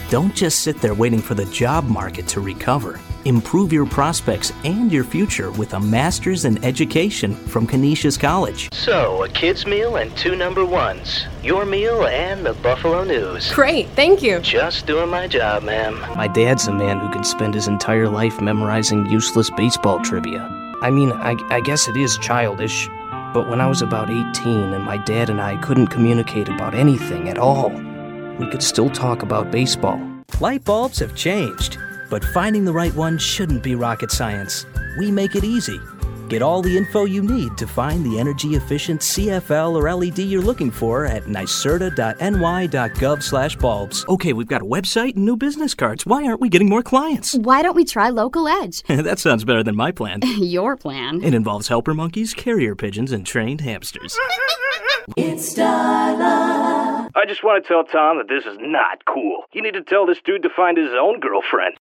Don't just sit there waiting for the job market to recover. Improve your prospects and your future with a master's in education from Canisius College. So, a kid's meal and 2 number ones. Your meal and the Buffalo News. Great, thank you. Just doing my job, ma'am. My dad's a man who can spend his entire life memorizing useless baseball trivia. I mean, I guess it is childish, but when I was about 18 and my dad and I couldn't communicate about anything at all, we could still talk about baseball. Light bulbs have changed, but finding the right one shouldn't be rocket science. We make it easy. Get all the info you need to find the energy-efficient CFL or LED you're looking for at nycerta.ny.gov/bulbs. Okay, we've got a website and new business cards. Why aren't we getting more clients? Why don't we try Local Edge? That sounds better than my plan. Your plan. It involves helper monkeys, carrier pigeons, and trained hamsters. It's Starla. I just want to tell Tom that this is not cool. You need to tell this dude to find his own girlfriend.